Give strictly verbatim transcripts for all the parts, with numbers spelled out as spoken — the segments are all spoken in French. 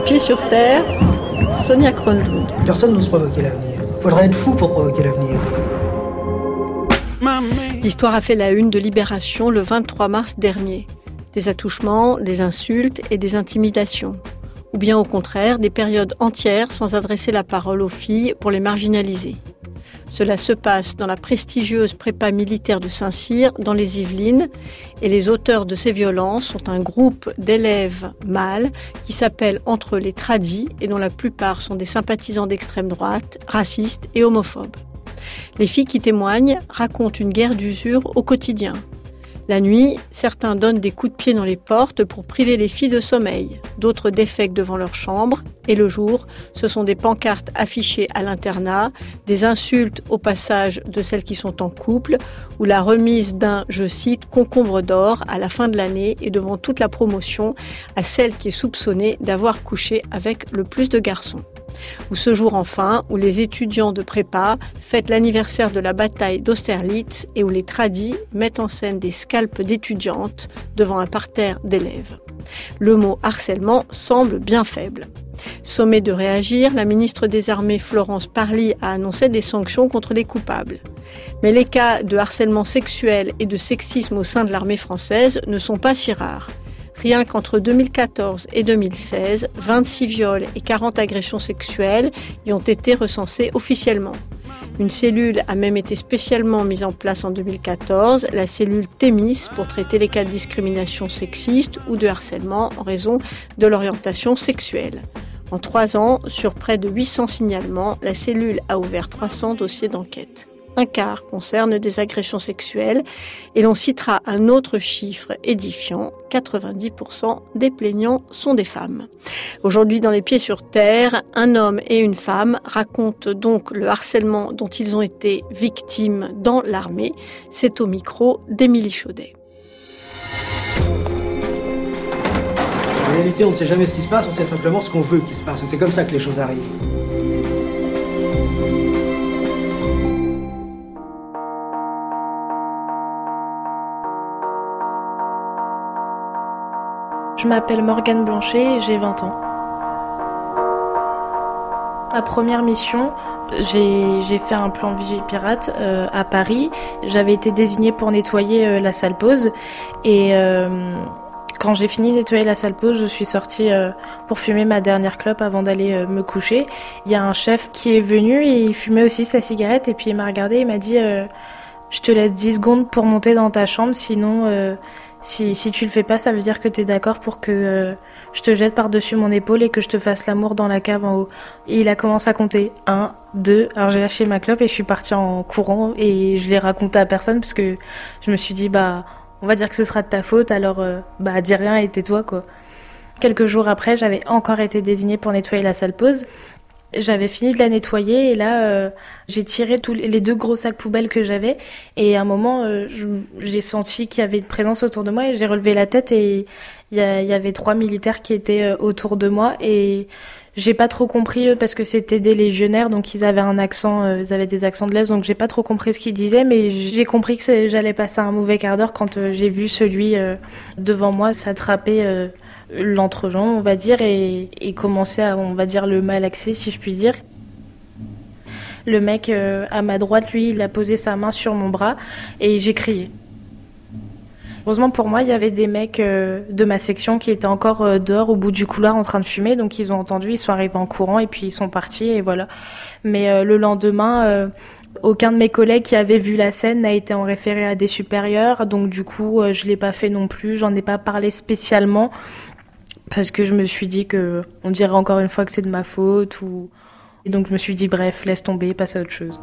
Pieds sur terre, Sonia Kronlund. Personne n'ose provoquer l'avenir. Il faudrait être fou pour provoquer l'avenir. L'histoire a fait la une de Libération le vingt-trois mars dernier. Des attouchements, des insultes et des intimidations. Ou bien au contraire, des périodes entières sans adresser la parole aux filles pour les marginaliser. Cela se passe dans la prestigieuse prépa militaire de Saint-Cyr, dans les Yvelines, et les auteurs de ces violences sont un groupe d'élèves mâles qui s'appellent entre eux les tradis et dont la plupart sont des sympathisants d'extrême droite, racistes et homophobes. Les filles qui témoignent racontent une guerre d'usure au quotidien. La nuit, certains donnent des coups de pied dans les portes pour priver les filles de sommeil. D'autres défèquent devant leur chambre. Et le jour, ce sont des pancartes affichées à l'internat, des insultes au passage de celles qui sont en couple, ou la remise d'un, je cite, concombre d'or à la fin de l'année et devant toute la promotion à celle qui est soupçonnée d'avoir couché avec le plus de garçons. Ou ce jour enfin où les étudiants de prépa fêtent l'anniversaire de la bataille d'Austerlitz et où les tradis mettent en scène des scalps d'étudiantes devant un parterre d'élèves. Le mot harcèlement semble bien faible. Sommée de réagir, la ministre des Armées Florence Parly a annoncé des sanctions contre les coupables. Mais les cas de harcèlement sexuel et de sexisme au sein de l'armée française ne sont pas si rares. Rien qu'entre deux mille quatorze et deux mille seize, vingt-six viols et quarante agressions sexuelles y ont été recensés officiellement. Une cellule a même été spécialement mise en place en deux mille quatorze, la cellule Thémis, pour traiter les cas de discrimination sexiste ou de harcèlement en raison de l'orientation sexuelle. En trois ans, sur près de huit cents signalements, la cellule a ouvert trois cents dossiers d'enquête. Un quart concerne des agressions sexuelles et l'on citera un autre chiffre édifiant, quatre-vingt-dix pour cent des plaignants sont des femmes. Aujourd'hui, dans Les Pieds sur terre, un homme et une femme racontent donc le harcèlement dont ils ont été victimes dans l'armée. C'est au micro d'Émilie Chaudet. En réalité, on ne sait jamais ce qui se passe, on sait simplement ce qu'on veut qu'il se passe. C'est comme ça que les choses arrivent. Je m'appelle Morgane Blanchet et j'ai vingt ans. Ma première mission, j'ai, j'ai fait un plan Vigie Pirate euh, à Paris. J'avais été désignée pour nettoyer euh, la salle pause. Et euh, quand j'ai fini de nettoyer la salle pause, je suis sortie euh, pour fumer ma dernière clope avant d'aller euh, me coucher. Il y a un chef qui est venu et il fumait aussi sa cigarette. Et puis il m'a regardé et il m'a dit euh, « Je te laisse dix secondes pour monter dans ta chambre, sinon... Euh, Si, si tu le fais pas, ça veut dire que t'es d'accord pour que euh, je te jette par-dessus mon épaule et que je te fasse l'amour dans la cave en haut. » Et il a commencé à compter un, deux. Alors j'ai lâché ma clope et je suis partie en courant et je l'ai raconté à personne parce que je me suis dit, bah, on va dire que ce sera de ta faute, alors euh, bah, dis rien et tais-toi, quoi. Quelques jours après, j'avais encore été désignée pour nettoyer la salle pause. J'avais fini de la nettoyer et là, euh, j'ai tiré tous les deux gros sacs poubelles que j'avais et à un moment, euh, je, j'ai senti qu'il y avait une présence autour de moi et j'ai relevé la tête et il y, y avait trois militaires qui étaient euh, autour de moi et j'ai pas trop compris eux parce que c'était des légionnaires donc ils avaient un accent, euh, ils avaient des accents de l'Est donc j'ai pas trop compris ce qu'ils disaient mais j'ai compris que c'est, j'allais passer un mauvais quart d'heure quand euh, j'ai vu celui euh, devant moi s'attraper euh, l'entrejambe, on va dire, et, et commencer à, on va dire, le malaxer, si je puis dire. Le mec euh, à ma droite, lui, il a posé sa main sur mon bras et j'ai crié. Heureusement pour moi, il y avait des mecs euh, de ma section qui étaient encore euh, dehors au bout du couloir en train de fumer, donc ils ont entendu, ils sont arrivés en courant et puis ils sont partis et voilà. Mais euh, le lendemain, euh, aucun de mes collègues qui avait vu la scène n'a été en référé à des supérieurs, donc du coup, euh, je l'ai pas fait non plus, j'en ai pas parlé spécialement. Parce que je me suis dit que on dirait encore une fois que c'est de ma faute ou et donc je me suis dit bref, laisse tomber, passe à autre chose.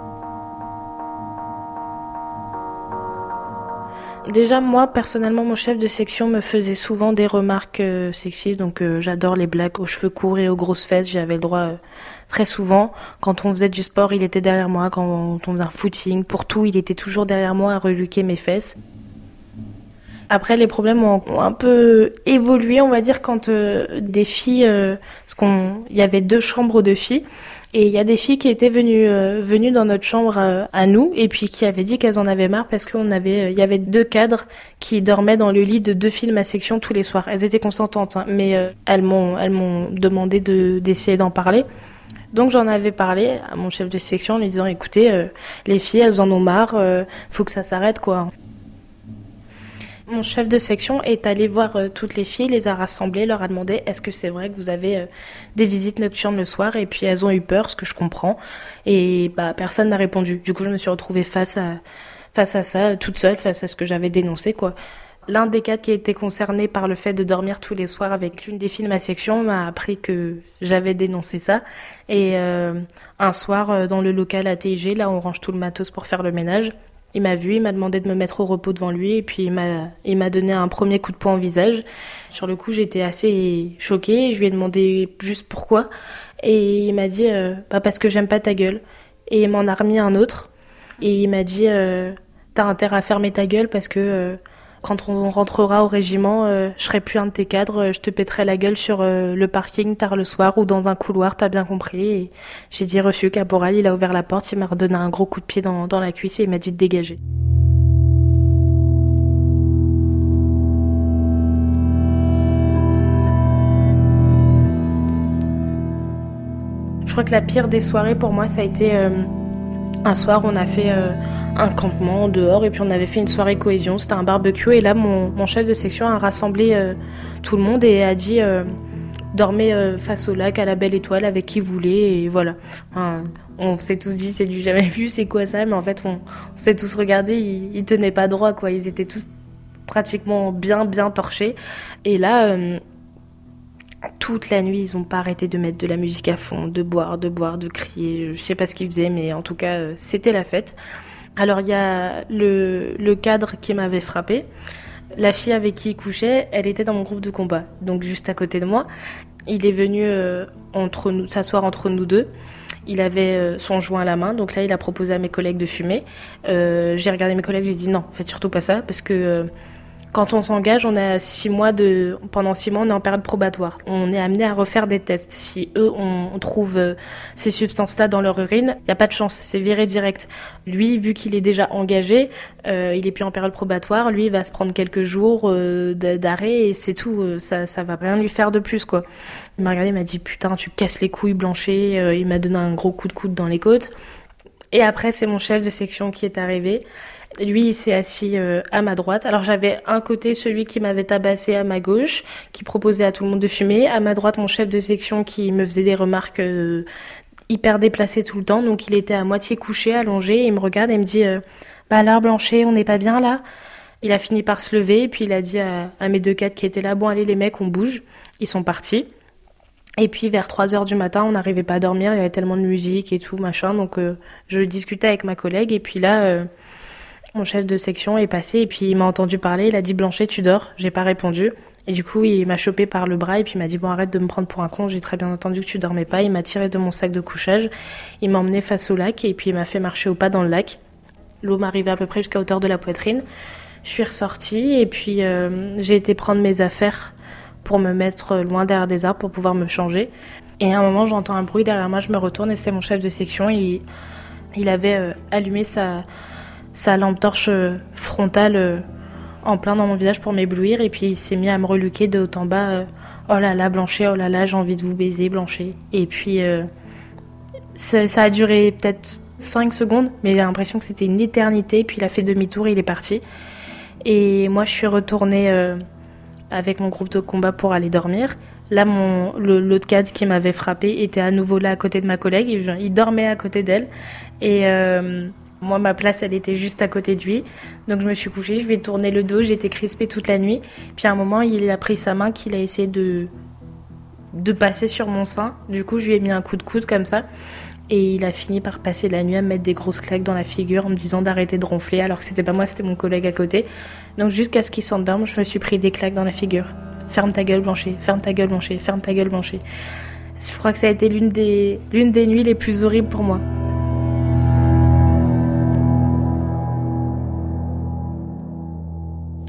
Déjà moi personnellement mon chef de section me faisait souvent des remarques euh, sexistes donc euh, j'adore les blagues aux cheveux courts et aux grosses fesses, j'avais le droit euh, très souvent. Quand on faisait du sport, il était derrière moi, quand on faisait un footing, pour tout, il était toujours derrière moi à reluquer mes fesses. Après, les problèmes ont, ont un peu évolué, on va dire, quand euh, des filles... Euh, parce qu'on, il y avait deux chambres de filles. Et il y a des filles qui étaient venues, euh, venues dans notre chambre euh, à nous, et puis qui avaient dit qu'elles en avaient marre parce qu'on avait, il euh, y avait deux cadres qui dormaient dans le lit de deux filles de ma section tous les soirs. Elles étaient consentantes, hein, mais euh, elles m'ont, elles m'ont demandé de, d'essayer d'en parler. Donc j'en avais parlé à mon chef de section en lui disant, écoutez, euh, les filles, elles en ont marre, euh, faut que ça s'arrête, quoi. Mon chef de section est allé voir euh, toutes les filles, les a rassemblées, leur a demandé est-ce que c'est vrai que vous avez euh, des visites nocturnes le soir, et puis elles ont eu peur, ce que je comprends, et bah personne n'a répondu. Du coup je me suis retrouvée face à face à ça, toute seule, face à ce que j'avais dénoncé, quoi. L'un des cadres qui a été concerné par le fait de dormir tous les soirs avec l'une des filles de ma section m'a appris que j'avais dénoncé ça, et euh, un soir euh, dans le local A T I G, là on range tout le matos pour faire le ménage, il m'a vu, il m'a demandé de me mettre au repos devant lui, et puis il m'a, il m'a donné un premier coup de poing au visage. Sur le coup, j'étais assez choquée, je lui ai demandé juste pourquoi, et il m'a dit euh, bah parce que j'aime pas ta gueule. Et il m'en a remis un autre, et il m'a dit euh, t'as intérêt à fermer ta gueule parce que euh, quand on rentrera au régiment, euh, je serai plus un de tes cadres, je te pèterai la gueule sur euh, le parking tard le soir ou dans un couloir, t'as bien compris. Et j'ai dit refus, caporal, il a ouvert la porte, il m'a redonné un gros coup de pied dans, dans la cuisse et il m'a dit de dégager. Je crois que la pire des soirées pour moi, ça a été euh, un soir, on a fait euh, un campement dehors et puis on avait fait une soirée cohésion, c'était un barbecue, et là mon, mon chef de section a rassemblé euh, tout le monde et a dit euh, dormez euh, face au lac à la belle étoile avec qui vous voulez, et voilà. Enfin, on s'est tous dit c'est du jamais vu, c'est quoi ça, mais en fait on, on s'est tous regardés, ils, ils tenaient pas droit, quoi, ils étaient tous pratiquement bien bien torchés, et là euh, toute la nuit, ils n'ont pas arrêté de mettre de la musique à fond, de boire, de boire, de crier. Je sais pas ce qu'ils faisaient, mais en tout cas, euh, c'était la fête. Alors, il y a le, le cadre qui m'avait frappé. La fille avec qui il couchait, elle était dans mon groupe de combat, donc juste à côté de moi. Il est venu euh, entre nous, s'asseoir entre nous deux. Il avait euh, son joint à la main, donc là, il a proposé à mes collègues de fumer. Euh, j'ai regardé mes collègues, j'ai dit non, faites surtout pas ça, parce que... Euh, Quand on s'engage, on a six mois de, pendant six mois, on est en période probatoire. On est amené à refaire des tests. Si eux, on, on trouve euh, ces substances-là dans leur urine, il n'y a pas de chance, c'est viré direct. Lui, vu qu'il est déjà engagé, euh, il est plus en période probatoire, lui, il va se prendre quelques jours euh, d'arrêt et c'est tout. Ça, ça va rien lui faire de plus, quoi. Il m'a regardé, il m'a dit, putain, tu casses les couilles, Blanchet. Euh, il m'a donné un gros coup de coude dans les côtes. Et après, c'est mon chef de section qui est arrivé. Lui, il s'est assis euh, à ma droite. Alors, j'avais un côté celui qui m'avait tabassé à ma gauche, qui proposait à tout le monde de fumer. À ma droite, mon chef de section qui me faisait des remarques euh, hyper déplacées tout le temps. Donc, il était à moitié couché, allongé. Et il me regarde et il me dit euh, « Bah alors, Blanchet, on n'est pas bien là ?» Il a fini par se lever et puis il a dit à, à mes deux cadres qui étaient là « Bon, allez les mecs, on bouge. » Ils sont partis. Et puis vers trois heures du matin, on n'arrivait pas à dormir. Il y avait tellement de musique et tout, machin. Donc, euh, je discutais avec ma collègue. Et puis là... Euh, Mon chef de section est passé et puis il m'a entendu parler, il a dit « Blanchet, tu dors ?» J'ai pas répondu. Et du coup, il m'a chopé par le bras et puis il m'a dit « Bon, arrête de me prendre pour un con, j'ai très bien entendu que tu dormais pas. » Il m'a tiré de mon sac de couchage, il m'a emmené face au lac et puis il m'a fait marcher au pas dans le lac. L'eau m'arrivait à peu près jusqu'à hauteur de la poitrine. Je suis ressortie et puis euh, j'ai été prendre mes affaires pour me mettre loin derrière des arbres pour pouvoir me changer. Et à un moment, j'entends un bruit derrière moi, je me retourne et c'était mon chef de section. Et il avait euh, allumé sa... sa lampe torche frontale euh, en plein dans mon visage pour m'éblouir, et puis il s'est mis à me reluquer de haut en bas euh, oh là là Blanchet, oh là là j'ai envie de vous baiser Blanchet. Et puis euh, ça, ça a duré peut-être cinq secondes, mais j'ai l'impression que c'était une éternité. Puis il a fait demi-tour et il est parti, et moi je suis retournée euh, avec mon groupe de combat pour aller dormir. Là mon, le, l'autre cadre qui m'avait frappé était à nouveau là à côté de ma collègue, il, il dormait à côté d'elle, et euh, moi, ma place, elle était juste à côté de lui. Donc, je me suis couchée, je lui ai tourné le dos, j'ai été crispée toute la nuit. Puis, à un moment, il a pris sa main, qu'il a essayé de, de passer sur mon sein. Du coup, je lui ai mis un coup de coude comme ça. Et il a fini par passer la nuit à me mettre des grosses claques dans la figure en me disant d'arrêter de ronfler, alors que c'était pas moi, c'était mon collègue à côté. Donc, jusqu'à ce qu'il s'endorme, je me suis pris des claques dans la figure. Ferme ta gueule, Blanchet, ferme ta gueule, Blanchet, ferme ta gueule, Blanchet. Je crois que ça a été l'une des, l'une des nuits les plus horribles pour moi.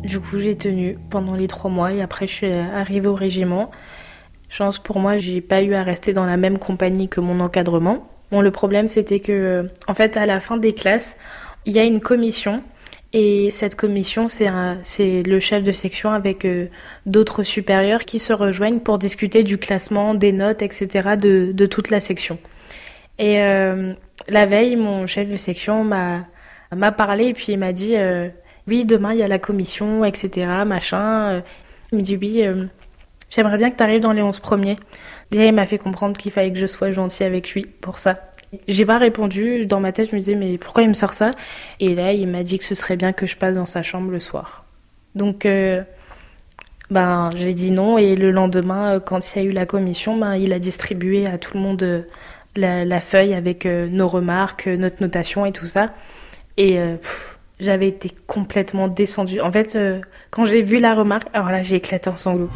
Du coup, j'ai tenu pendant les trois mois et après, je suis arrivée au régiment. Chance pour moi, j'ai pas eu à rester dans la même compagnie que mon encadrement. Bon, le problème, c'était que, en fait, à la fin des classes, il y a une commission. Et cette commission, c'est, un, c'est le chef de section avec euh, d'autres supérieurs qui se rejoignent pour discuter du classement, des notes, et cetera de, de toute la section. Et euh, la veille, mon chef de section m'a, m'a parlé et puis il m'a dit euh, « Oui, demain, il y a la commission, et cetera, machin. » Il me dit « Oui, euh, j'aimerais bien que tu arrives dans les onze premiers. » Déjà, il m'a fait comprendre qu'il fallait que je sois gentille avec lui pour ça. J'ai pas répondu, dans ma tête je me disais mais pourquoi il me sort ça ? Et là il m'a dit que ce serait bien que je passe dans sa chambre le soir. Donc euh, ben, j'ai dit non et le lendemain quand il y a eu la commission, ben, il a distribué à tout le monde la, la feuille avec euh, nos remarques, notre notation et tout ça. Et euh, pff, j'avais été complètement descendue. En fait euh, quand j'ai vu la remarque, alors là j'ai éclaté en sanglots.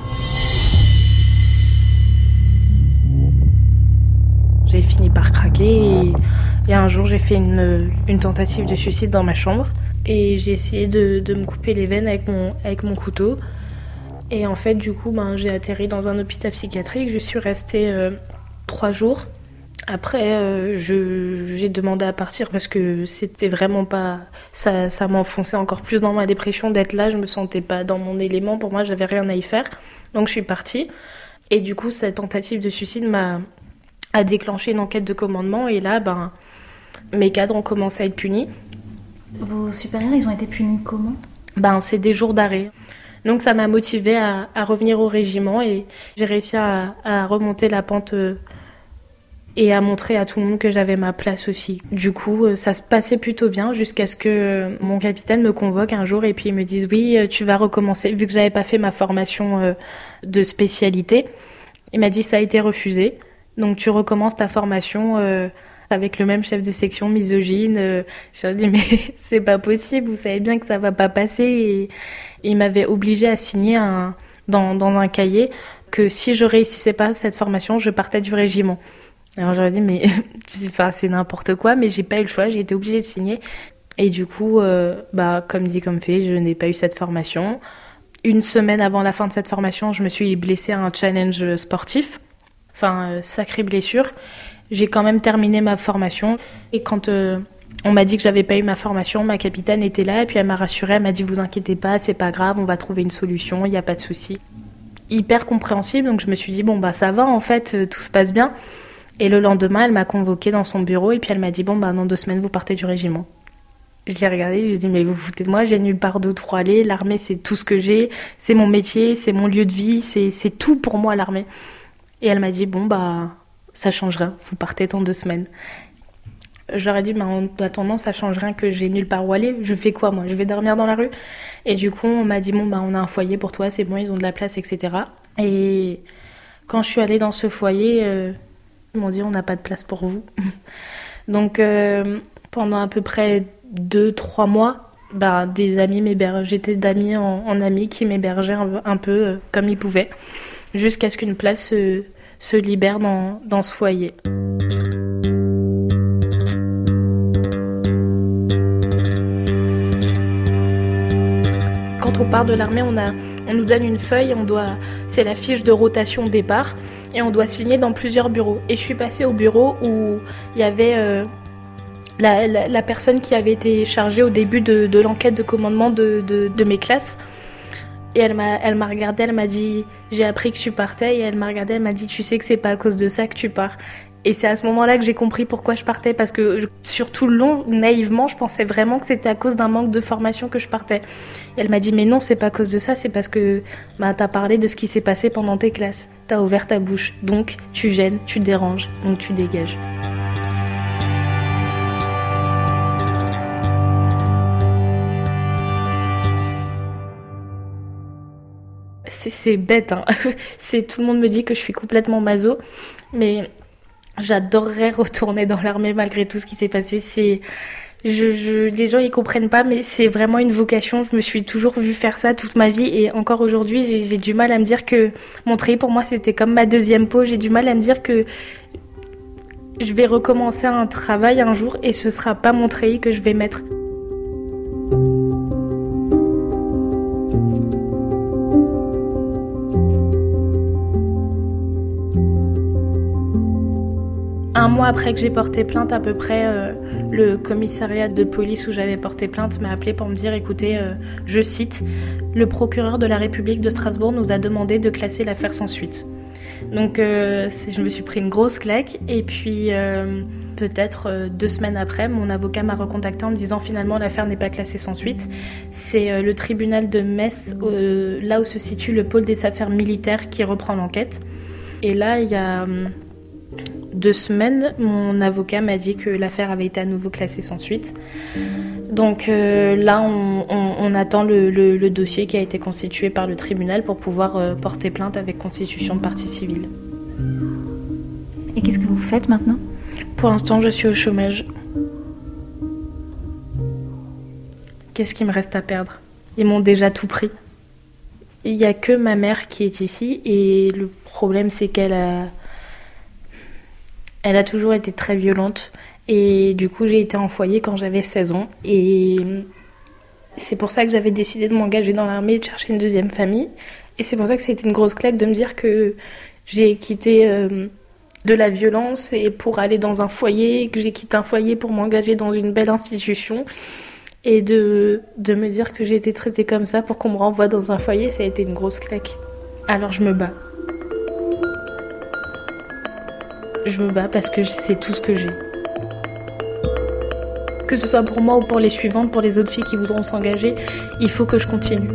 J'ai fini par craquer et, et un jour j'ai fait une, une tentative de suicide dans ma chambre et j'ai essayé de, de me couper les veines avec mon, avec mon couteau et en fait du coup ben, j'ai atterri dans un hôpital psychiatrique, je suis restée euh, trois jours. Après euh, je, j'ai demandé à partir parce que c'était vraiment pas, ça, ça m'enfonçait encore plus dans ma dépression d'être là, je me sentais pas dans mon élément, pour moi j'avais rien à y faire donc je suis partie et du coup cette tentative de suicide m'a a déclenché une enquête de commandement et là, ben, mes cadres ont commencé à être punis. Vos supérieurs, ils ont été punis comment ? Ben, c'est des jours d'arrêt. Donc ça m'a motivée à, à revenir au régiment et j'ai réussi à, à remonter la pente euh, et à montrer à tout le monde que j'avais ma place aussi. Du coup, euh, ça se passait plutôt bien jusqu'à ce que euh, mon capitaine me convoque un jour et puis il me dise « Oui, tu vas recommencer ». Vu que j'avais pas fait ma formation euh, de spécialité, il m'a dit « Ça a été refusé ». Donc tu recommences ta formation euh, avec le même chef de section misogyne. Euh, je lui ai dit mais c'est pas possible, vous savez bien que ça va pas passer. Et, et il m'avait obligé à signer un, dans, dans un cahier que si je réussissais pas cette formation, je partais du régiment. Alors j'aurais dit mais enfin, c'est n'importe quoi, mais j'ai pas eu le choix, j'ai été obligée de signer. Et du coup, euh, bah comme dit comme fait, je n'ai pas eu cette formation. Une semaine avant la fin de cette formation, je me suis blessée à un challenge sportif. Enfin, euh, sacrée blessure. J'ai quand même terminé ma formation. Et quand euh, on m'a dit que j'avais pas eu ma formation, ma capitaine était là et puis elle m'a rassurée. Elle m'a dit « Vous inquiétez pas, c'est pas grave, on va trouver une solution, il n'y a pas de souci. » Hyper compréhensible, donc je me suis dit « Bon, bah ça va, en fait, euh, tout se passe bien. » Et le lendemain, elle m'a convoquée dans son bureau et puis elle m'a dit « Bon, bah dans deux semaines, vous partez du régiment. » Je l'ai regardé, j'ai dit « Mais vous vous foutez de moi, j'ai nulle part d'autre où aller. L'armée, c'est tout ce que j'ai. C'est mon métier, c'est mon lieu de vie, c'est, c'est tout pour moi, l'armée. » Et elle m'a dit, bon, bah, ça change rien, vous partez dans deux semaines. Je leur ai dit, bah, en attendant, ça change rien que j'ai nulle part où aller. Je fais quoi, moi ? Je vais dormir dans la rue ? Et du coup, on m'a dit, bon, bah, on a un foyer pour toi, c'est bon, ils ont de la place, et cetera. Et quand je suis allée dans ce foyer, euh, ils m'ont dit, on n'a pas de place pour vous. Donc, euh, pendant à peu près deux, trois mois, bah, des amis m'hébergeaient, j'étais d'amis en, en amis qui m'hébergeaient un, un peu euh, comme ils pouvaient. Jusqu'à ce qu'une place se, se libère dans, dans ce foyer. Quand on part de l'armée, on, a, on nous donne une feuille, on doit, c'est la fiche de rotation départ, et on doit signer dans plusieurs bureaux. Et je suis passée au bureau où il y avait euh, la, la, la personne qui avait été chargée au début de, de l'enquête de commandement de, de, de mes classes. Et elle m'a, elle m'a regardée, elle m'a dit « J'ai appris que tu partais » et elle m'a regardée, elle m'a dit « Tu sais que c'est pas à cause de ça que tu pars ». Et c'est à ce moment-là que j'ai compris pourquoi je partais, parce que sur tout le long, naïvement, je pensais vraiment que c'était à cause d'un manque de formation que je partais. Et elle m'a dit « Mais non, c'est pas à cause de ça, c'est parce que bah, t'as parlé de ce qui s'est passé pendant tes classes. T'as ouvert ta bouche, donc tu gênes, tu déranges, donc tu dégages. » C'est, c'est bête, hein. C'est, tout le monde me dit que je suis complètement maso, mais j'adorerais retourner dans l'armée malgré tout ce qui s'est passé. C'est, je, je, les gens ils comprennent pas, mais c'est vraiment une vocation. Je me suis toujours vue faire ça toute ma vie et encore aujourd'hui, j'ai, j'ai du mal à me dire que Montreuil pour moi c'était comme ma deuxième peau. J'ai du mal à me dire que je vais recommencer un travail un jour et ce sera pas Montreuil que je vais mettre. Un mois après que j'ai porté plainte, à peu près, euh, le commissariat de police où j'avais porté plainte m'a appelé pour me dire, écoutez, euh, je cite, « Le procureur de la République de Strasbourg nous a demandé de classer l'affaire sans suite ». Donc euh, je me suis pris une grosse claque et puis euh, peut-être euh, deux semaines après, mon avocat m'a recontacté en me disant finalement l'affaire n'est pas classée sans suite. C'est euh, le tribunal de Metz, euh, là où se situe le pôle des affaires militaires qui reprend l'enquête. Et là, il y a euh, deux semaines, mon avocat m'a dit que l'affaire avait été à nouveau classée sans suite. Donc euh, là, on, on, on attend le, le, le dossier qui a été constitué par le tribunal pour pouvoir euh, porter plainte avec constitution de partie civile. Et qu'est-ce que vous faites maintenant ? Pour l'instant, je suis au chômage. Qu'est-ce qui me reste à perdre ? Ils m'ont déjà tout pris. Il n'y a que ma mère qui est ici et le problème, c'est qu'elle a, elle a toujours été très violente. Et du coup, j'ai été en foyer quand j'avais seize ans. Et c'est pour ça que j'avais décidé de m'engager dans l'armée et de chercher une deuxième famille. Et c'est pour ça que ça a été une grosse claque de me dire que j'ai quitté euh, de la violence et pour aller dans un foyer, que j'ai quitté un foyer pour m'engager dans une belle institution. Et de, de me dire que j'ai été traitée comme ça pour qu'on me renvoie dans un foyer, ça a été une grosse claque. Alors je me bats. Je me bats parce que c'est tout ce que j'ai. Que ce soit pour moi ou pour les suivantes, pour les autres filles qui voudront s'engager, il faut que je continue.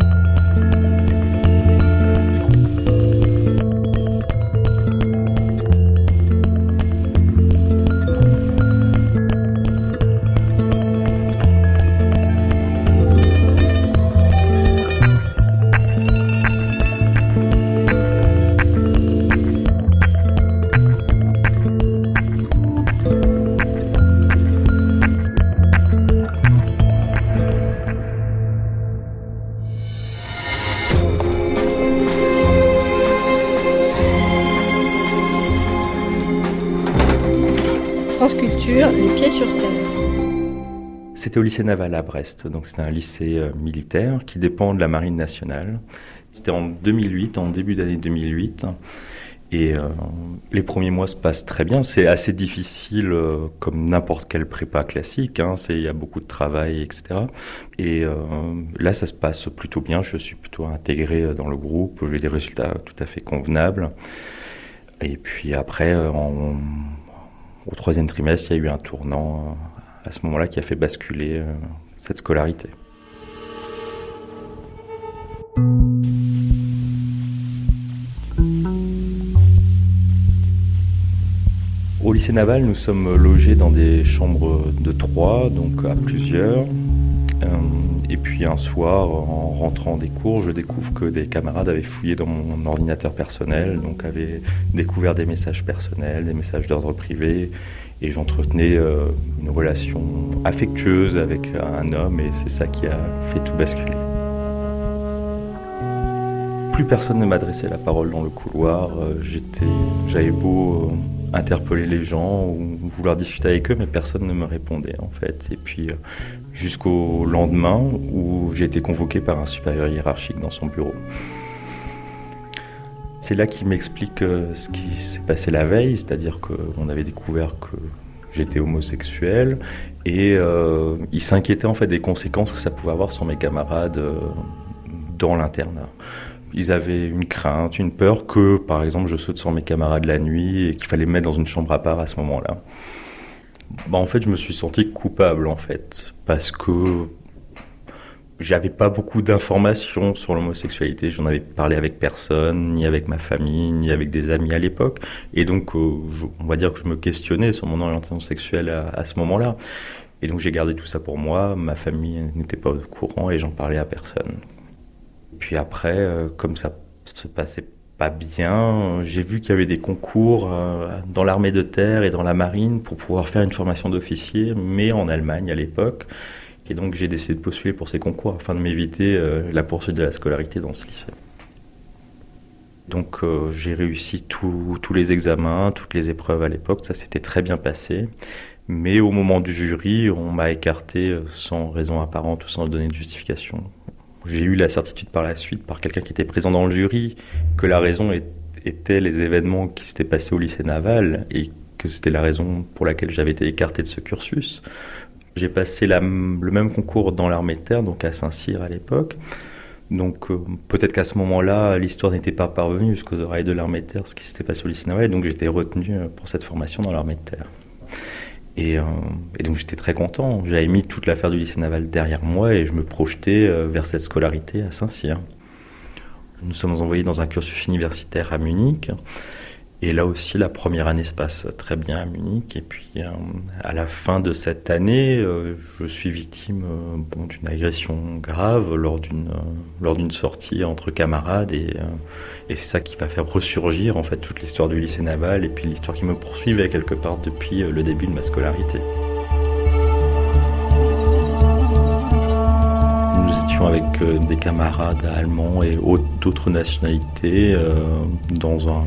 France Culture, les pieds sur terre. C'était au lycée naval à Brest, donc c'était un lycée euh, militaire qui dépend de la Marine nationale. C'était en deux mille huit, en début d'année deux mille huit, et euh, les premiers mois se passent très bien. C'est assez difficile euh, comme n'importe quelle prépa classique, hein. C'est, il y a beaucoup de travail, et cetera. Et euh, là, ça se passe plutôt bien, je suis plutôt intégré dans le groupe, j'ai des résultats tout à fait convenables. Et puis après, en... au troisième trimestre, il y a eu un tournant à ce moment-là qui a fait basculer cette scolarité. Au lycée naval, nous sommes logés dans des chambres de trois, donc à plusieurs. Et puis un soir, en rentrant des cours, je découvre que des camarades avaient fouillé dans mon ordinateur personnel, donc avaient découvert des messages personnels, des messages d'ordre privé, et j'entretenais euh, une relation affectueuse avec un homme, et c'est ça qui a fait tout basculer. Plus personne ne m'adressait la parole dans le couloir, j'étais, j'avais beau euh, interpeller les gens ou vouloir discuter avec eux, mais personne ne me répondait en fait. Et puis euh, jusqu'au lendemain où j'ai été convoqué par un supérieur hiérarchique dans son bureau. C'est là qu'il m'explique euh, ce qui s'est passé la veille, c'est-à-dire qu'on avait découvert que j'étais homosexuel et euh, il s'inquiétait en fait des conséquences que ça pouvait avoir sur mes camarades euh, dans l'internat. Ils avaient une crainte, une peur que, par exemple, je saute sur mes camarades la nuit et qu'il fallait me mettre dans une chambre à part à ce moment-là. Bah, en fait, je me suis senti coupable, en fait, parce que j'avais pas beaucoup d'informations sur l'homosexualité. J'en avais parlé avec personne, ni avec ma famille, ni avec des amis à l'époque. Et donc, euh, je, on va dire que je me questionnais sur mon orientation sexuelle à, à ce moment-là. Et donc, j'ai gardé tout ça pour moi. Ma famille n'était pas au courant et j'en parlais à personne. Puis après, euh, comme ça se passait pas bien, j'ai vu qu'il y avait des concours euh, dans l'armée de terre et dans la marine pour pouvoir faire une formation d'officier, mais en Allemagne à l'époque. Et donc j'ai décidé de postuler pour ces concours afin de m'éviter euh, la poursuite de la scolarité dans ce lycée. Donc euh, j'ai réussi tous les examens, toutes les épreuves à l'époque, ça s'était très bien passé. Mais au moment du jury, on m'a écarté sans raison apparente ou sans donner de justification. J'ai eu la certitude par la suite, par quelqu'un qui était présent dans le jury, que la raison est, était les événements qui s'étaient passés au lycée naval et que c'était la raison pour laquelle j'avais été écarté de ce cursus. J'ai passé la, le même concours dans l'armée de terre, donc à Saint-Cyr à l'époque. Donc euh, peut-être qu'à ce moment-là, l'histoire n'était pas parvenue jusqu'aux oreilles de l'armée de terre, ce qui s'était passé au lycée naval, et donc j'étais retenu pour cette formation dans l'armée de terre. Et, euh, et donc j'étais très content. J'avais mis toute l'affaire du lycée naval derrière moi et je me projetais euh, vers cette scolarité à Saint-Cyr. Nous sommes envoyés dans un cursus universitaire à Munich. Et là aussi, la première année se passe très bien à Munich. Et puis, euh, à la fin de cette année, euh, je suis victime euh, bon, d'une agression grave lors d'une, euh, lors d'une sortie entre camarades. Et, euh, et c'est ça qui va faire ressurgir en fait toute l'histoire du lycée naval et puis l'histoire qui me poursuivait quelque part depuis euh, le début de ma scolarité. Nous étions avec euh, des camarades allemands et d'autres nationalités euh, dans un...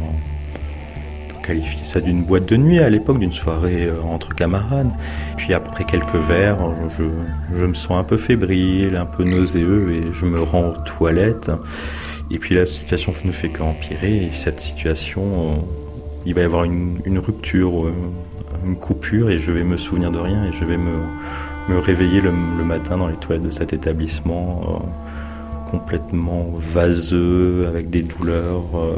qualifier ça d'une boîte de nuit à l'époque, d'une soirée euh, entre camarades. Puis après quelques verres, je, je me sens un peu fébrile, un peu nauséeux et je me rends aux toilettes. Et puis la situation ne fait qu'empirer. Et cette situation, euh, il va y avoir une, une rupture, euh, une coupure et je vais me souvenir de rien et je vais me, me réveiller le, le matin dans les toilettes de cet établissement euh, complètement vaseux, avec des douleurs. Euh,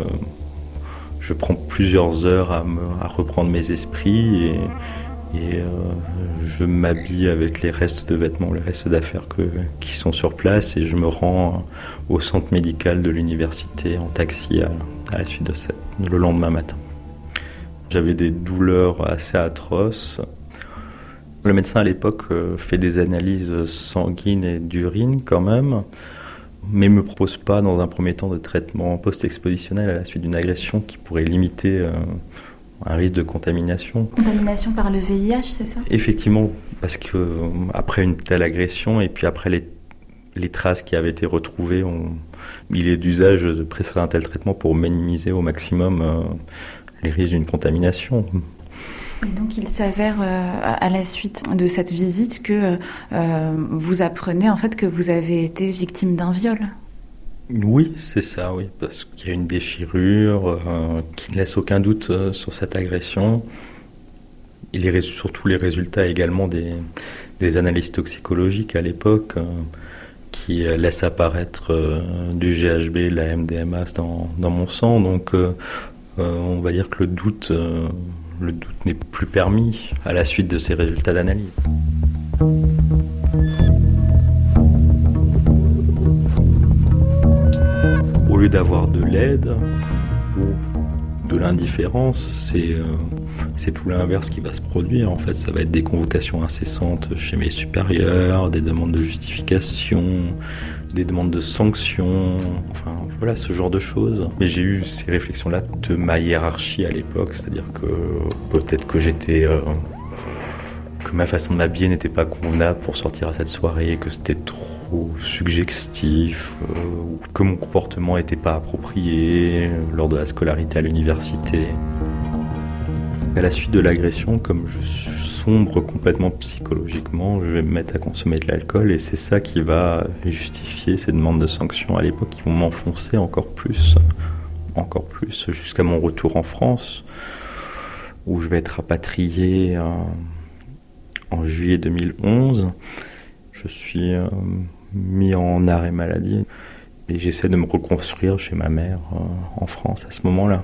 Je prends plusieurs heures à, me, à reprendre mes esprits et, et euh, je m'habille avec les restes de vêtements, les restes d'affaires que, qui sont sur place et je me rends au centre médical de l'université en taxi à, à la suite de ça, le lendemain matin. J'avais des douleurs assez atroces. Le médecin à l'époque fait des analyses sanguines et d'urine quand même, mais ne me propose pas dans un premier temps de traitement post-expositionnel à la suite d'une agression qui pourrait limiter euh, un risque de contamination. Contamination par le V I H, c'est ça ? Effectivement, parce que euh, après une telle agression et puis après les, les traces qui avaient été retrouvées, on, il est d'usage de prescrire un tel traitement pour minimiser au maximum euh, les risques d'une contamination. Et donc il s'avère euh, à la suite de cette visite que euh, vous apprenez en fait que vous avez été victime d'un viol. Oui, c'est ça, oui, parce qu'il y a une déchirure euh, qui ne laisse aucun doute euh, sur cette agression. Et les, surtout les résultats également des, des analyses toxicologiques à l'époque euh, qui euh, laissent apparaître euh, du G H B, la M D M A dans, dans mon sang. Donc euh, euh, on va dire que le doute... Euh, Le doute n'est plus permis à la suite de ces résultats d'analyse. Au lieu d'avoir de l'aide ou de l'indifférence, c'est, euh, c'est tout l'inverse qui va se produire. En fait, ça va être des convocations incessantes chez mes supérieurs, des demandes de justification, des demandes de sanctions, enfin voilà, ce genre de choses. Mais j'ai eu ces réflexions-là de ma hiérarchie à l'époque, c'est-à-dire que peut-être que j'étais... Euh, que ma façon de m'habiller n'était pas convenable pour sortir à cette soirée, que c'était trop suggestif, euh, ou que mon comportement n'était pas approprié lors de la scolarité à l'université. À la suite de l'agression, comme je sombre complètement psychologiquement, je vais me mettre à consommer de l'alcool et c'est ça qui va justifier ces demandes de sanctions à l'époque qui vont m'enfoncer encore plus, encore plus, jusqu'à mon retour en France, où je vais être rapatrié en, en juillet deux mille onze. Je suis euh, mis en arrêt maladie et j'essaie de me reconstruire chez ma mère euh, en France à ce moment-là.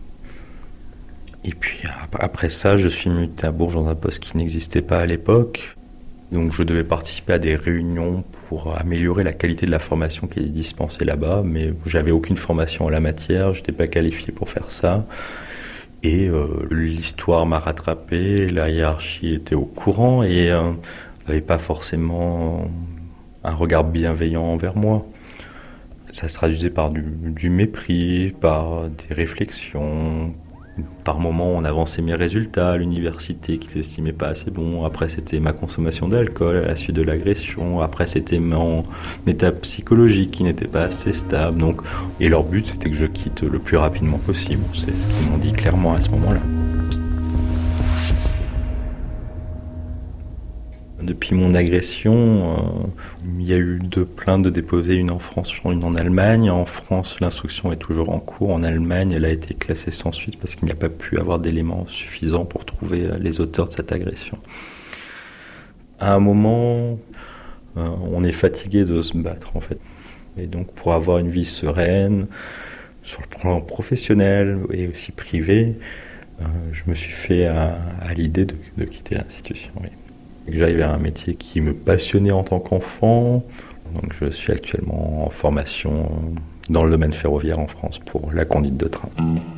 Et puis après ça, je suis muté à Bourges dans un poste qui n'existait pas à l'époque. Donc je devais participer à des réunions pour améliorer la qualité de la formation qui est dispensée là-bas, mais j'avais aucune formation en la matière, je n'étais pas qualifié pour faire ça. Et euh, l'histoire m'a rattrapé, la hiérarchie était au courant et euh, n'avait pas forcément un regard bienveillant envers moi. Ça se traduisait par du, du mépris, par des réflexions. Par moments, on avançait mes résultats à l'université qu'ils n'estimaient pas assez bons. Après, c'était ma consommation d'alcool à la suite de l'agression. Après, c'était mon état psychologique qui n'était pas assez stable. Donc, et leur but, c'était que je quitte le plus rapidement possible. C'est ce qu'ils m'ont dit clairement à ce moment-là. Depuis mon agression, euh, il y a eu deux plaintes de déposer, une en France, une en Allemagne. En France, l'instruction est toujours en cours. En Allemagne, elle a été classée sans suite parce qu'il n'y a pas pu avoir d'éléments suffisants pour trouver les auteurs de cette agression. À un moment, euh, on est fatigué de se battre, en fait. Et donc, pour avoir une vie sereine, sur le plan professionnel et aussi privé, euh, je me suis fait à, à l'idée de, de quitter l'institution. Oui. Que j'aille vers un métier qui me passionnait en tant qu'enfant. Donc, je suis actuellement en formation dans le domaine ferroviaire en France pour la conduite de train.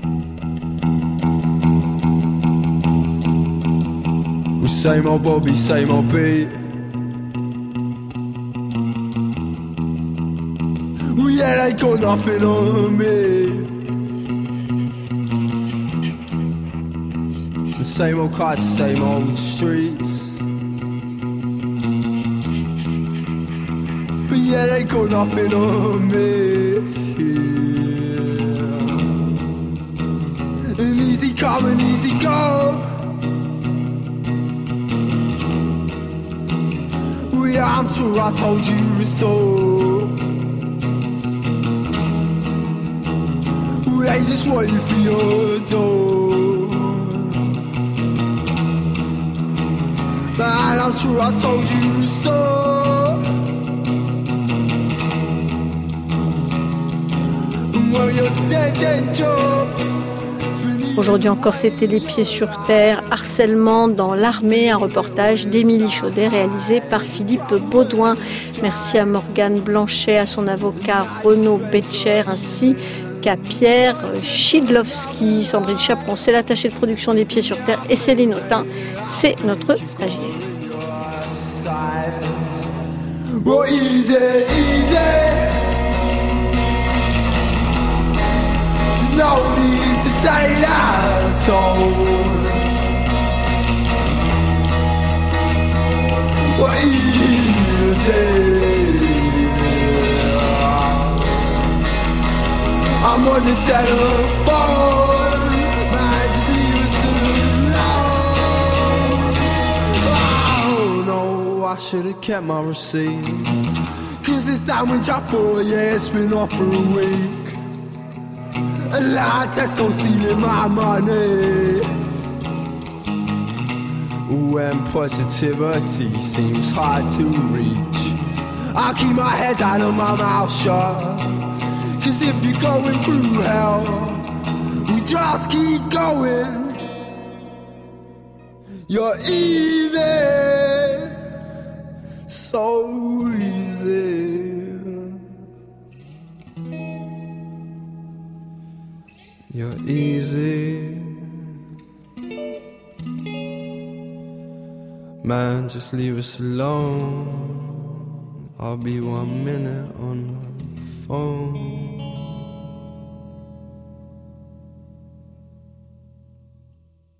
Same old Bobby, same old beat. Yeah, they got nothing on me. The same old cars, same old streets. But yeah, they got nothing on me. Yeah. And easy come and easy go. Yeah, I'm sure I told you so. They just want you for your door. Man, I'm sure I told you so. Well, you're dead, dead job. Aujourd'hui encore, c'était Les Pieds sur Terre, harcèlement dans l'armée, un reportage d'Émilie Chaudet réalisé par Philippe Baudouin. Merci à Morgane Blanchet, à son avocat Renaud Betcher, ainsi qu'à Pierre Chidlowski. Sandrine Chaperon, c'est l'attachée de production des Pieds sur Terre, et Céline Autain, c'est notre stagiaire. Well, easy, easy. There's no need to take that toll. Well, easy. I'm on the telephone, man, just leave us alone. Oh no, I should've kept my receipt. Cause this sandwich I bought, yeah, it's been off for a week. And now Tesco stealing my money. When positivity seems hard to reach, I keep my head down and my mouth shut. Cause if you're going through hell, we just keep going. You're easy, so easy. You're easy. Man, just leave us alone. I'll be one minute on the phone.